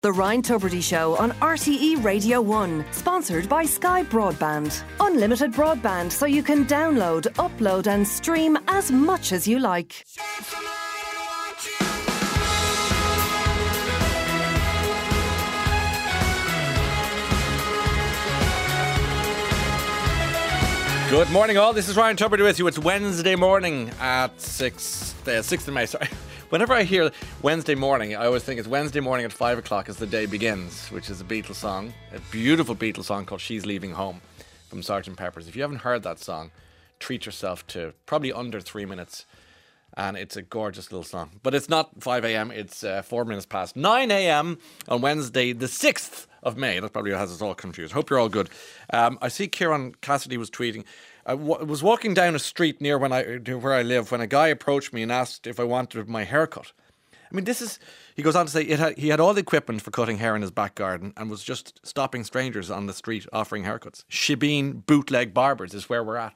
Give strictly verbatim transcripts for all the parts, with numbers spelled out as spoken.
The Ryan Tubridy Show on R T E Radio one, sponsored by Sky Broadband. Unlimited broadband so you can download, upload and stream as much as you like. Good morning all, this is Ryan Tubridy with you. It's Wednesday morning at six, uh, sixth of May, sorry. Whenever I hear Wednesday morning, I always think it's Wednesday morning at five o'clock as the day begins, which is a Beatles song, a beautiful Beatles song called She's Leaving Home from Sergeant Pepper's. If you haven't heard that song, treat yourself to probably under three minutes, and it's a gorgeous little song. But it's not five a.m, it's uh, four minutes past nine a.m. on Wednesday the sixth of May. That probably has us all confused. Hope you're all good. Um, I see Kieran Cassidy was tweeting. I w- was walking down a street near when I where I live when a guy approached me and asked if I wanted my haircut. I mean, this is, he goes on to say, it had, he had all the equipment for cutting hair in his back garden and was just stopping strangers on the street offering haircuts. Shebeen bootleg barbers is where we're at.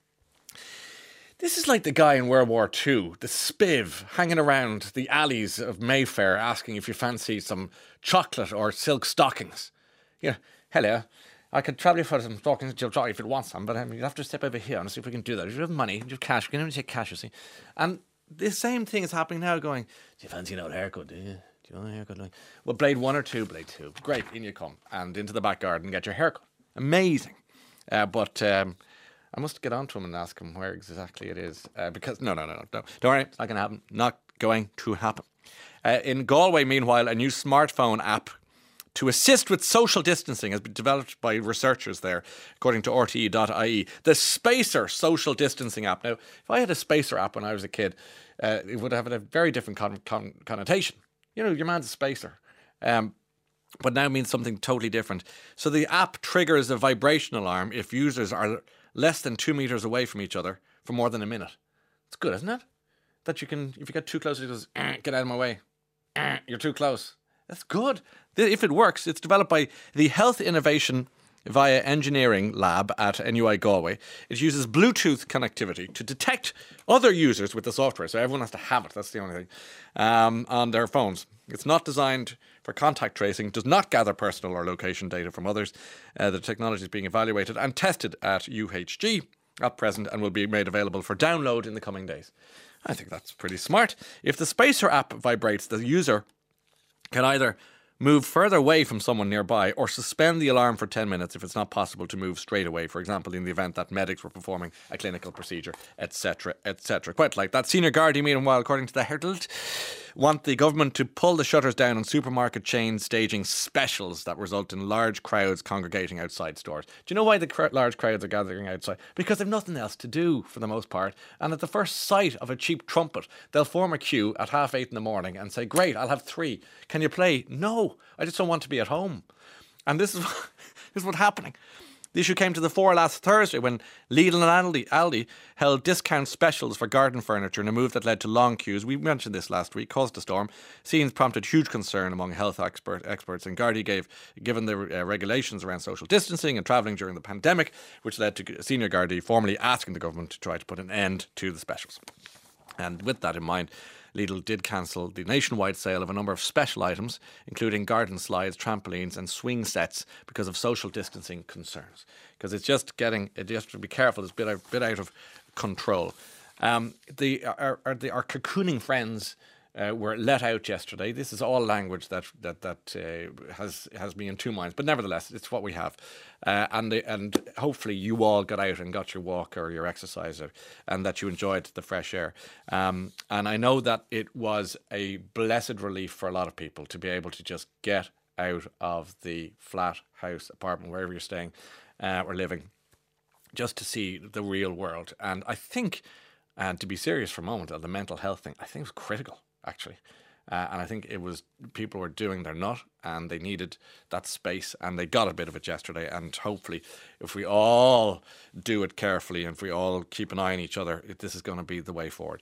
This is like the guy in World War Two, the spiv, hanging around the alleys of Mayfair asking if you fancy some chocolate or silk stockings. Yeah, hello. I could travel for some stockings to Joe if you want some, but um, you'd have to step over here and see if we can do that. If you have money, you have cash, we can only take cash, you see. And the same thing is happening now going, do you fancy an old haircut, do you? Do you want a haircut? Like, well, Blade one or two, Blade two. Great, in you come. And into the back garden, get your haircut. Amazing. Uh, but um, I must get on to him and ask him where exactly it is. Uh, because, no, no, no, no, no. Don't worry, it's not going to happen. Not going to happen. Uh, in Galway, meanwhile, a new smartphone app to assist with social distancing has been developed by researchers there, according to R T E dot I E. The Spacer social distancing app. Now, if I had a Spacer app when I was a kid, uh, it would have a very different con- con- connotation. You know, your man's a spacer. Um, but now means something totally different. So the app triggers a vibration alarm if users are less than two metres away from each other for more than a minute. It's good, isn't it? That you can, if you get too close, it goes, eh, get out of my way. Eh, you're too close. That's good. If it works, it's developed by the Health Innovation via Engineering Lab at N U I Galway. It uses Bluetooth connectivity to detect other users with the software. So everyone has to have it. That's the only thing. Um, on their phones. It's not designed for contact tracing, does not gather personal or location data from others. Uh, the technology is being evaluated and tested at U H G at present and will be made available for download in the coming days. I think that's pretty smart. If the Spacer app vibrates, the user can either move further away from someone nearby or suspend the alarm for ten minutes if it's not possible to move straight away, for example, in the event that medics were performing a clinical procedure, et cetera, et cetera. Quite like that. Senior Gardaí, meanwhile, according to the Herald, want the government to pull the shutters down on supermarket chains staging specials that result in large crowds congregating outside stores. Do you know why the cr- large crowds are gathering outside? Because they've nothing else to do for the most part. And at the first sight of a cheap trumpet, they'll form a queue at half eight in the morning and say, great, I'll have three. Can you play? No, I just don't want to be at home. And this is, this is what's happening. The issue came to the fore last Thursday when Lidl and Aldi, Aldi held discount specials for garden furniture in a move that led to long queues. We mentioned this last week, caused a storm. Scenes prompted huge concern among health expert, experts, and Gardaí gave, given the uh, regulations around social distancing and travelling during the pandemic, which led to Senior Gardaí formally asking the government to try to put an end to the specials. And with that in mind, Lidl did cancel the nationwide sale of a number of special items, including garden slides, trampolines and swing sets because of social distancing concerns. Because it's just getting, you have to be careful, it's a bit out, bit out of control. Um, the, our, our, the, our cocooning friends uh, were let out yesterday. This is all language that that that uh, has has me in two minds, but nevertheless, it's what we have. Uh, and the, and hopefully you all got out and got your walk or your exercise, or, and that you enjoyed the fresh air. Um, and I know that it was a blessed relief for a lot of people to be able to just get out of the flat, house, apartment, wherever you're staying uh, or living, just to see the real world. And I think, and to be serious for a moment, uh, the mental health thing, I think it was critical, actually. Uh, and I think it was, people were doing their nut and they needed that space and they got a bit of it yesterday. And hopefully, if we all do it carefully and if we all keep an eye on each other, this is going to be the way forward.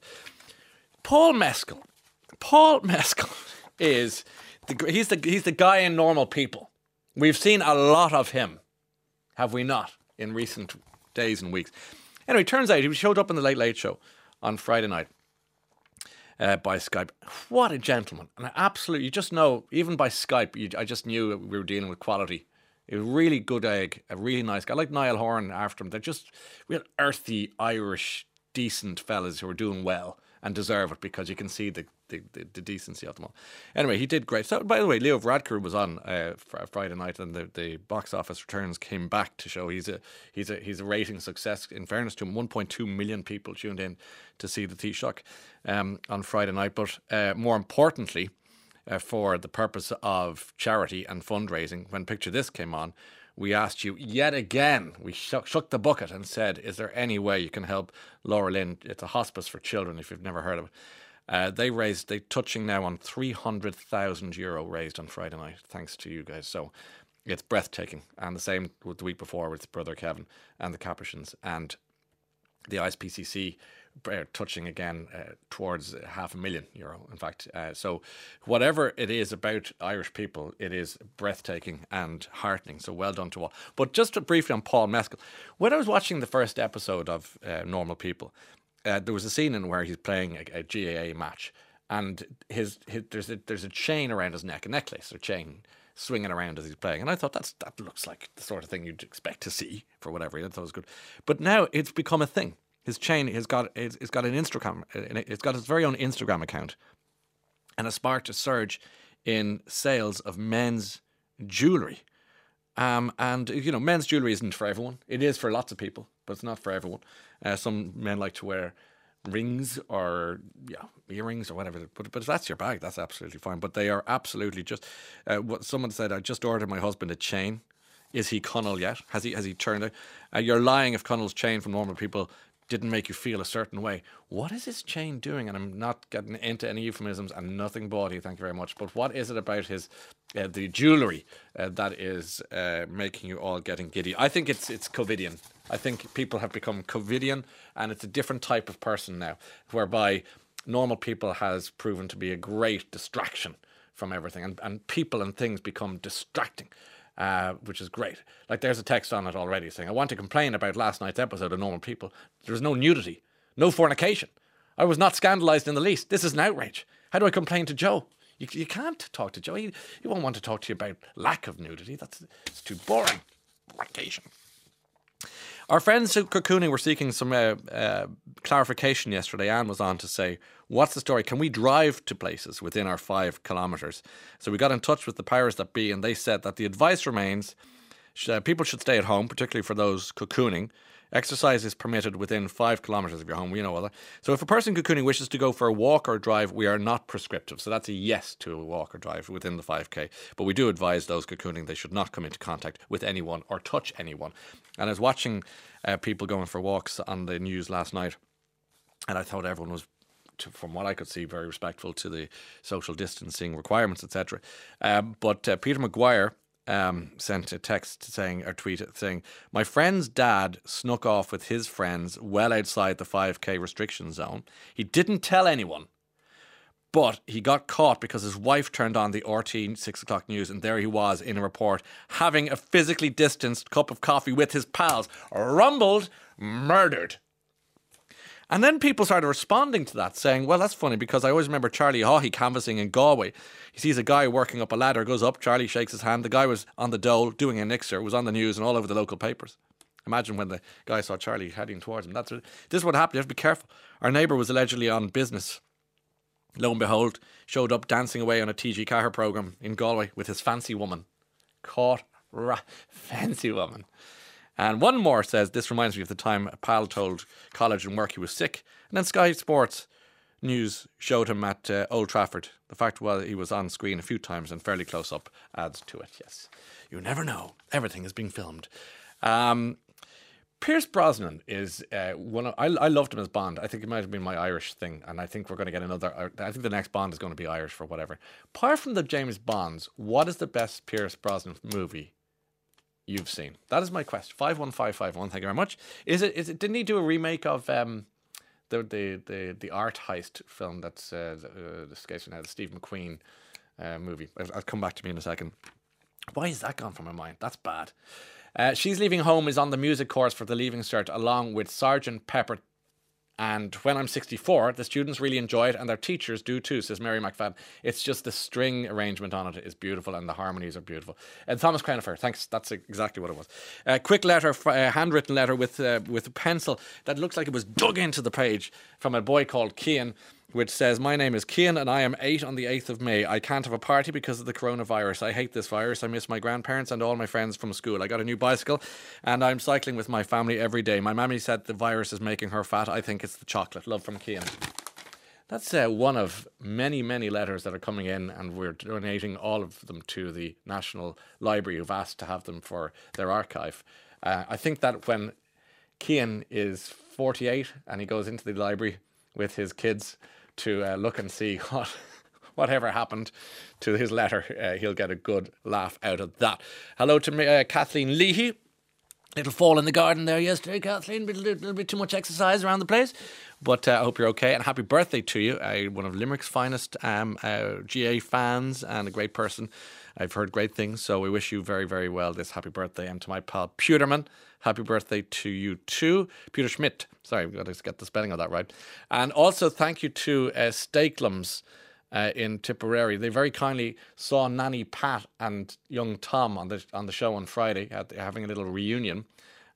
Paul Mescal. Paul Mescal is, the, he's the he's the guy in Normal People. We've seen a lot of him, have we not, in recent days and weeks. Anyway, it turns out he showed up in the Late Late Show on Friday night. uh, by Skype. What a gentleman. And absolutely, you just know, even by Skype, you, I just knew we were dealing with quality. A really good egg, a really nice guy. Like Niall Horan after him. They're just real earthy, Irish, decent fellas who are doing well and deserve it because you can see the, the, the, the decency of them all. Anyway, he did great. So, by the way, Leo Varadkar was on uh, Friday night, and the, the box office returns came back to show he's a he's a he's a rating success. In fairness to him, one point two million people tuned in to see the Taoiseach um, on Friday night. But uh, more importantly, uh, for the purpose of charity and fundraising, when Picture This came on, we asked you yet again, we shook, shook the bucket and said, is there any way you can help Laura Lynn? It's a hospice for children, if you've never heard of it. Uh, they raised, they're touching now on three hundred thousand euro raised on Friday night, thanks to you guys. So it's breathtaking. And the same with the week before with Brother Kevin and the Capuchins and the I S P C C uh, touching again uh, towards half a million euro, in fact. Uh, so whatever it is about Irish people, it is breathtaking and heartening. So well done to all. But just to briefly on Paul Mescal, when I was watching the first episode of uh, Normal People, uh, there was a scene in where he's playing a, a G A A match, and his, his there's a, there's a chain around his neck, a necklace or chain, swinging around as he's playing. And I thought that's that looks like the sort of thing you'd expect to see for whatever. I thought it was good. But now it's become a thing. His chain has got it's, it's got an Instagram, it's got his very own Instagram account, and has sparked a surge in sales of men's jewellery. Um, and you know, men's jewellery isn't for everyone. It is for lots of people, but it's not for everyone. Uh, some men like to wear rings or yeah earrings or whatever, but but if that's your bag, that's absolutely fine. But they are absolutely just uh, what someone said. I just ordered my husband a chain. Is he Connell yet? Has he has he turned out? Uh, you're lying if Connell's chain from Normal People didn't make you feel a certain way. What is his chain doing? And I'm not getting into any euphemisms and nothing bawdy, thank you very much. But what is it about his uh, the jewellery uh, that is uh, making you all getting giddy? I think it's it's COVIDian. I think people have become COVIDian, and it's a different type of person now, whereby Normal People has proven to be a great distraction from everything, and, and people and things become distracting. Uh, which is great. Like there's a text on it already saying, I want to complain about last night's episode of Normal People. There's no nudity, no fornication. I was not scandalised in the least. This is an outrage. How do I complain to Joe? You, you can't talk to Joe. He, he won't want to talk to you about lack of nudity. That's it's too boring. Fornication. Our friends at Cocooning were seeking some uh, uh, clarification yesterday. Anne was on to say, what's the story? Can we drive to places within our five kilometres? So we got in touch with the powers that be, and they said that the advice remains uh, people should stay at home, particularly for those cocooning. Exercise is permitted within five kilometres of your home. We know all that. So if a person cocooning wishes to go for a walk or drive, we are not prescriptive. So that's a yes to a walk or drive within the five K. But we do advise those cocooning they should not come into contact with anyone or touch anyone. And I was watching uh, people going for walks on the news last night, and I thought everyone was, to, from what I could see, very respectful to the social distancing requirements, et cetera. Um, but uh, Peter Maguire um, sent a text saying, or tweet saying, my friend's dad snuck off with his friends well outside the five K restriction zone. He didn't tell anyone, but he got caught because his wife turned on the R T E six o'clock news, and there he was in a report having a physically distanced cup of coffee with his pals, rumbled, murdered. And then people started responding to that, saying, well, that's funny because I always remember Charlie Haughey canvassing in Galway. He sees a guy working up a ladder, goes up, Charlie shakes his hand. The guy was on the dole doing a nixer, was on the news and all over the local papers. Imagine when the guy saw Charlie heading towards him. That's what, this is what happened. You have to be careful. Our neighbour was allegedly on business. Lo and behold, showed up dancing away on a T G Cahir programme in Galway with his fancy woman. Caught, ra- fancy woman. And one more says, this reminds me of the time a pal told college and work he was sick. And then Sky Sports News showed him at uh, Old Trafford. The fact was he was on screen a few times and fairly close up adds to it, yes. You never know. Everything is being filmed. Um, Pierce Brosnan is uh, one of, I, I loved him as Bond. I think it might have been my Irish thing. And I think we're going to get another, I think the next Bond is going to be Irish for whatever. Apart from the James Bonds, what is the best Pierce Brosnan movie you've seen? That is my question. five one five five one. Thank you very much. Is it? Is it? Didn't he do a remake of um, the the the the art heist film that's uh, uh, escapes me now, the Steve McQueen uh, movie? I'll, I'll come back to me in a second. Why is that gone from my mind? That's bad. Uh, She's Leaving Home is on the music course for the Leaving Cert, along with Sergeant Pepper And when I'm sixty-four, the students really enjoy it and their teachers do too, says Mary McFadden. It's just the string arrangement on it is beautiful and the harmonies are beautiful. And Thomas Crenifer, thanks, that's exactly what it was. A quick letter, a handwritten letter with, uh, with a pencil that looks like it was dug into the page from a boy called Cian, which says, my name is Cian and I am eight on the eighth of May. I can't have a party because of the coronavirus. I hate this virus. I miss my grandparents and all my friends from school. I got a new bicycle and I'm cycling with my family every day. My mammy said the virus is making her fat. I think it's the chocolate. Love from Cian. That's uh, one of many, many letters that are coming in, and we're donating all of them to the National Library, who've asked to have them for their archive. Uh, I think that when Cian is forty-eight and he goes into the library with his kids to uh, look and see what whatever happened to his letter, uh, he'll get a good laugh out of that. Hello to me, uh, Kathleen Leahy. Little fall in the garden there yesterday, Kathleen. A little, little bit too much exercise around the place. But uh, I hope you're okay. And happy birthday to you. Uh, one of Limerick's finest um, uh, G A fans and a great person. I've heard great things. So we wish you very, very well this happy birthday. And to my pal Pewterman, happy birthday to you too. Peter Schmidt. Sorry, I've got to get the spelling of that right. And also thank you to uh, Stakelums uh, in Tipperary. They very kindly saw Nanny Pat and young Tom on the on the show on Friday, at, having a little reunion.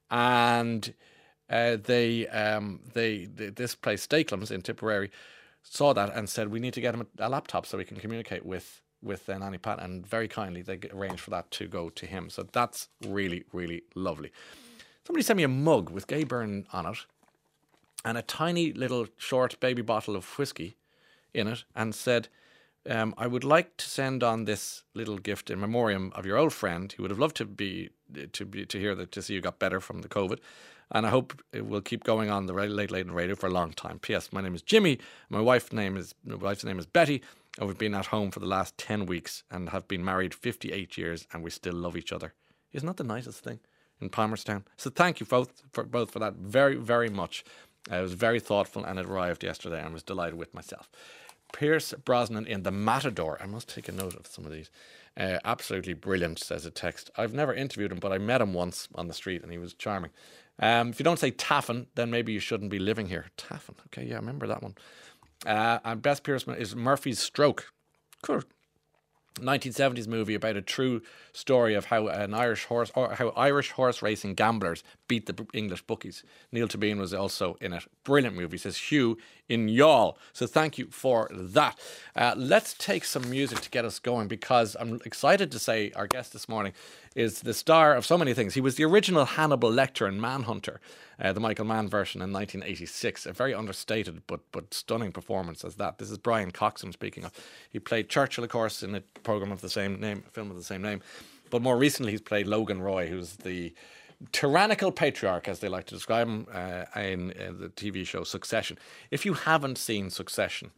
And uh, they, um, they, they, this place, Stakelums in Tipperary, saw that and said, we need to get him a, a laptop so we can communicate with with uh, Nanny Pat, and very kindly they arranged for that to go to him. So that's really, really lovely. Somebody sent me a mug with Gay Byrne on it and a tiny little short baby bottle of whiskey in it, and said, um, I would like to send on this little gift in memoriam of your old friend. He would have loved to be to be to hear that to see you got better from the COVID, and I hope it will keep going on the Late Late Radio for a long time. P S. My name is Jimmy. My wife's name is my wife's name is Betty. And we've been at home for the last ten weeks and have been married fifty-eight years, and we still love each other. Isn't that the nicest thing in Palmerstown? So thank you both for both for that very, very much. Uh, it was very thoughtful, and it arrived yesterday, and I was delighted with myself. Pierce Brosnan in The Matador. I must take a note of some of these. Uh, absolutely brilliant, says a text. I've never interviewed him, but I met him once on the street, and he was charming. Um, if you don't say Taffin, then maybe you shouldn't be living here. Taffin. Okay, yeah, I remember that one. Uh, and Bess Pearson is Murphy's Stroke. Cool. nineteen seventies movie about a true story of how an Irish horse or how Irish horse racing gamblers beat the English bookies. Neil Tabine was also in it. Brilliant movie, says Hugh in Youghal. So thank you for that. Uh, let's take some music to get us going, because I'm excited to say our guest this morning is the star of so many things. He was the original Hannibal Lecter in Manhunter, uh, the Michael Mann version in nineteen eighty-six. A very understated but but stunning performance as that. This is Brian Cox I'm speaking of. He played Churchill, of course, in a program of the same name, a film of the same name. But more recently, he's played Logan Roy, who's the tyrannical patriarch, as they like to describe him, uh, in uh, the T V show Succession. If you haven't seen Succession,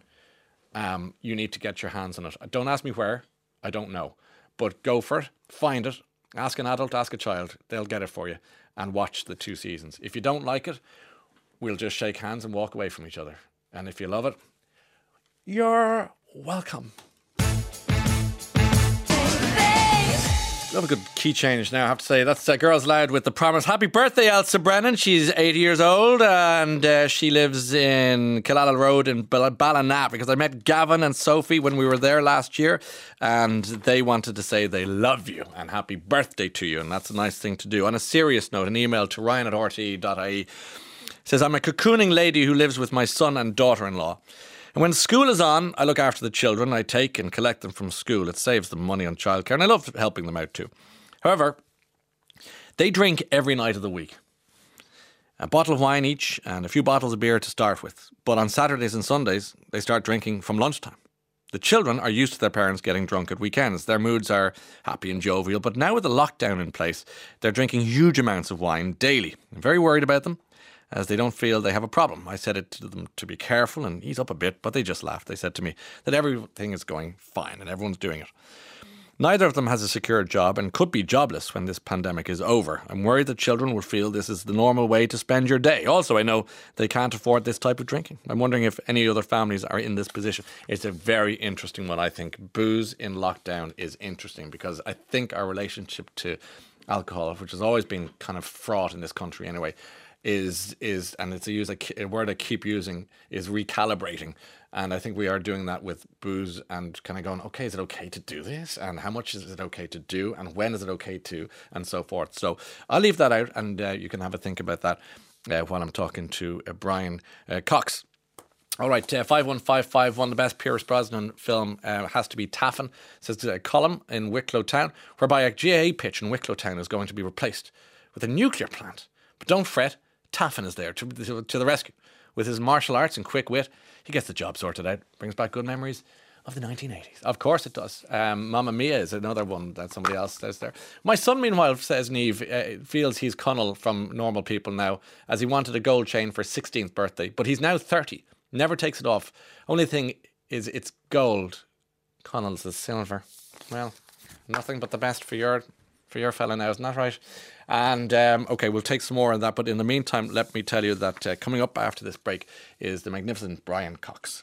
um, you need to get your hands on it. Don't ask me where. I don't know. But go for it. Find it. Ask an adult, ask a child. They'll get it for you. And watch the two seasons. If you don't like it, we'll just shake hands and walk away from each other. And if you love it, you're welcome. Love a good key change now, I have to say. That's uh, Girls Loud with The Promise. Happy birthday, Elsa Brennan. She's eighty years old, and uh, she lives in Killala Road in Ball- Ballina, because I met Gavin and Sophie when we were there last year, and they wanted to say they love you and happy birthday to you, and that's a nice thing to do. On a serious note, an email to ryan at r t e dot i e says, I'm a cocooning lady who lives with my son and daughter-in-law. And when school is on, I look after the children. I take and collect them from school. It saves them money on childcare, and I love helping them out too. However, they drink every night of the week. A bottle of wine each and a few bottles of beer to start with. But on Saturdays and Sundays, they start drinking from lunchtime. The children are used to their parents getting drunk at weekends. Their moods are happy and jovial. But now with the lockdown in place, they're drinking huge amounts of wine daily. I'm very worried about them, as they don't feel they have a problem. I said it to them to be careful and ease up a bit, but they just laughed. They said to me that everything is going fine and everyone's doing it. Neither of them has a secure job and could be jobless when this pandemic is over. I'm worried that children will feel this is the normal way to spend your day. Also, I know they can't afford this type of drinking. I'm wondering if any other families are in this position. It's a very interesting one, I think. Booze in lockdown is interesting, because I think our relationship to alcohol, which has always been kind of fraught in this country anyway, is is and it's a use a, a word I keep using is recalibrating, and I think we are doing that with booze and kind of going, okay, is it okay to do this, and how much is it okay to do, and when is it okay to, and so forth. So I'll leave that out, and uh, you can have a think about that uh, while I'm talking to uh, Brian uh, Cox. All right, uh, five one five five, one of the best Pierce Brosnan film uh, has to be Taffin, says a column in Wicklow Town, whereby a G A A pitch in Wicklow Town is going to be replaced with a nuclear plant. But don't fret, Taffin is there to, to, to the rescue. With his martial arts and quick wit, he gets the job sorted out, brings back good memories of the nineteen eighties. Of course it does. Um, Mamma Mia is another one that somebody else says there. My son, meanwhile, says Niamh, uh, feels he's Connell from Normal People now, as he wanted a gold chain for his sixteenth birthday, but he's now thirty. Never takes it off. Only thing is it's gold. Connell's is silver. Well, nothing but the best for your for your fella now, isn't that right? And, um, okay, we'll take some more on that. But in the meantime, let me tell you that uh, coming up after this break is the magnificent Brian Cox.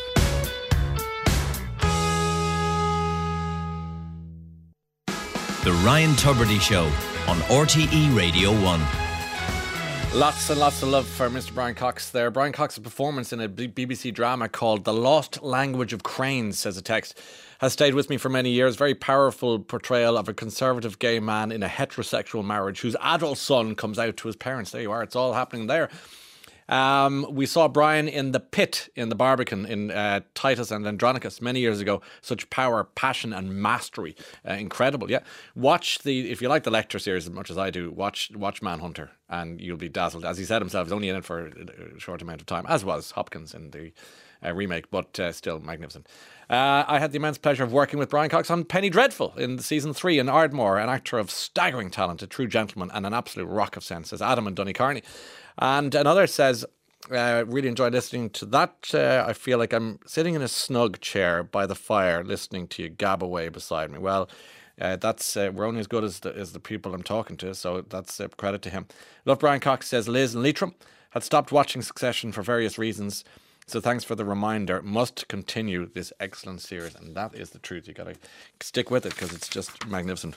The Ryan Tubridy Show on R T E Radio one. Lots and lots of love for Mister Brian Cox there. Brian Cox's performance in a B B C drama called The Lost Language of Cranes, says a text, has stayed with me for many years. Very powerful portrayal of a conservative gay man in a heterosexual marriage whose adult son comes out to his parents. There you are. It's all happening there. Um, we saw Brian in The Pit in The Barbican in uh, Titus and Andronicus many years ago. Such power, passion and mastery. Uh, incredible, yeah. Watch the, if you like the Lecter series as much as I do, watch watch Manhunter and you'll be dazzled. As he said himself, he's only in it for a short amount of time, as was Hopkins in the uh, remake, but uh, still magnificent. Uh, I had the immense pleasure of working with Brian Cox on Penny Dreadful in season three in Ardmore, an actor of staggering talent, a true gentleman and an absolute rock of sense, says Adam in Donecarney. And another says, uh, really enjoyed listening to that. Uh, I feel like I'm sitting in a snug chair by the fire listening to you gab away beside me. Well, uh, that's uh, we're only as good as the, as the people I'm talking to, so that's uh, credit to him. Love Brian Cox, says Liz in Leitrim. Had stopped watching Succession for various reasons, so thanks for the reminder. Must continue this excellent series, and that is the truth. You got to stick with it because it's just magnificent.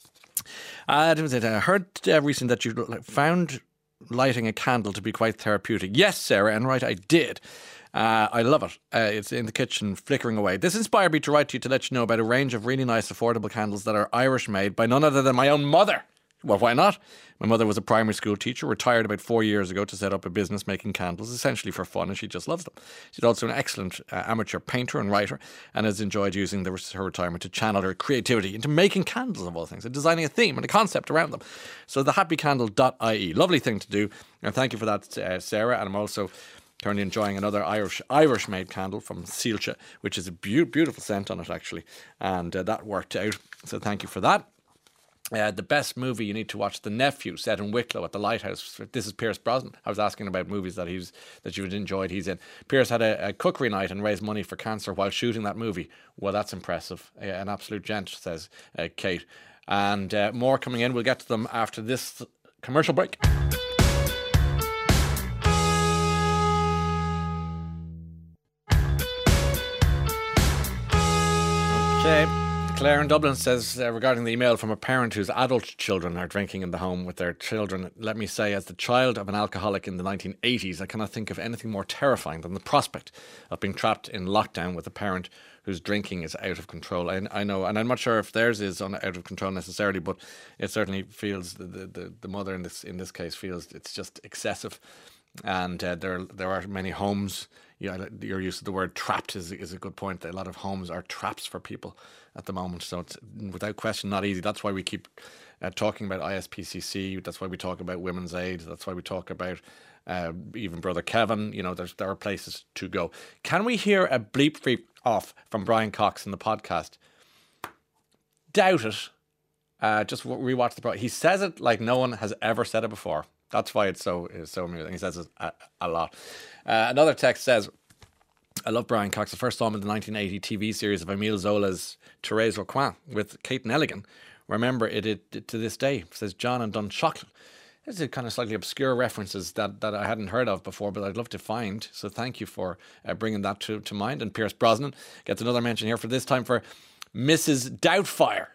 Uh, I heard uh, recently that you found lighting a candle to be quite therapeutic. Yes, Sarah, and right, I did. Uh, I love it. Uh, it's in the kitchen, flickering away. This inspired me to write to you to let you know about a range of really nice, affordable candles that are Irish-made by none other than my own mother. Well, why not? My mother was a primary school teacher, retired about four years ago to set up a business making candles, essentially for fun, and she just loves them. She's also an excellent uh, amateur painter and writer, and has enjoyed using the, her retirement to channel her creativity into making candles of all things, and designing a theme and a concept around them. So the happy candle dot I E, lovely thing to do, and thank you for that, uh, Sarah. And I'm also currently enjoying another Irish Irish made candle from Síolta, which is a be- beautiful scent on it actually, and uh, that worked out. So thank you for that. Uh, the best movie you need to watch, The Nephew, set in Wicklow at the Lighthouse. This is Pierce Brosnan. I was asking about movies that he's that you've enjoyed. He's in. Pierce had a, a cookery night and raised money for cancer while shooting that movie. Well, that's impressive. Uh, an absolute gent, says uh, Kate. And uh, more coming in. We'll get to them after this commercial break. Okay. Claire in Dublin says, uh, regarding the email from a parent whose adult children are drinking in the home with their children, let me say, as the child of an alcoholic in the nineteen eighties, I cannot think of anything more terrifying than the prospect of being trapped in lockdown with a parent whose drinking is out of control. I, I know, and I'm not sure if theirs is on, out of control necessarily, but it certainly feels, the, the, the mother in this in this case feels it's just excessive. And uh, there there are many homes, yeah, your use of the word trapped is, is a good point. A lot of homes are traps for people at the moment, so it's without question not easy. That's why we keep uh, talking about I S P C C. That's why we talk about Women's Aid. That's why we talk about uh, even Brother Kevin. You know, there's there are places to go. Can we hear a bleep free off from Brian Cox in the podcast? Doubt it. Uh, just rewatch the pro. He says it like no one has ever said it before. That's why it's so it's so amusing. He says it a, a lot. Uh, another text says, I love Brian Cox. I first saw him in the nineteen eighty T V series of Émile Zola's Thérèse Roquin with Kate Nelligan. Remember it, it, it to this day, says John and Dunshaughlin. These are kind of slightly obscure references that, that I hadn't heard of before, but I'd love to find. So thank you for uh, bringing that to, to mind. And Pierce Brosnan gets another mention here, for this time for Missus Doubtfire.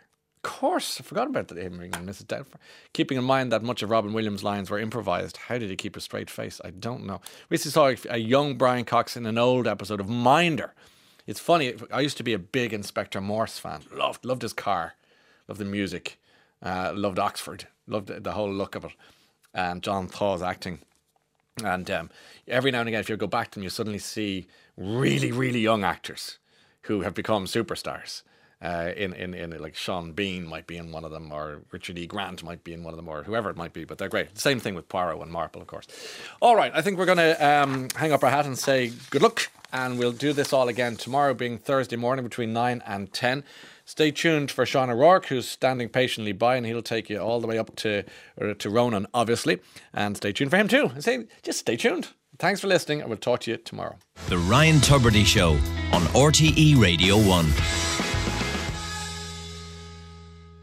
course, I forgot about the him ringing Missus Doubtfire. Keeping in mind that much of Robin Williams' lines were improvised. How did he keep a straight face? I don't know. We used to saw a young Brian Cox in an old episode of Minder. It's funny, I used to be a big Inspector Morse fan. Loved, loved his car. Loved the music. Uh, loved Oxford. Loved the, the whole look of it. And John Thaw's acting. And um, every now and again, if you go back to them, you suddenly see really, really young actors who have become superstars. Uh, in, in, in like Sean Bean might be in one of them, or Richard E. Grant might be in one of them, or whoever it might be, but they're great. Same thing with Poirot and Marple, of course. All right, I think we're going to um, hang up our hat and say good luck, and we'll do this all again tomorrow, being Thursday morning between nine and ten. Stay tuned for Sean O'Rourke, who's standing patiently by, and he'll take you all the way up to uh, to Ronan, obviously. And stay tuned for him too. And say, just stay tuned. Thanks for listening, and we'll talk to you tomorrow. The Ryan Tubridy Show on R T E Radio one.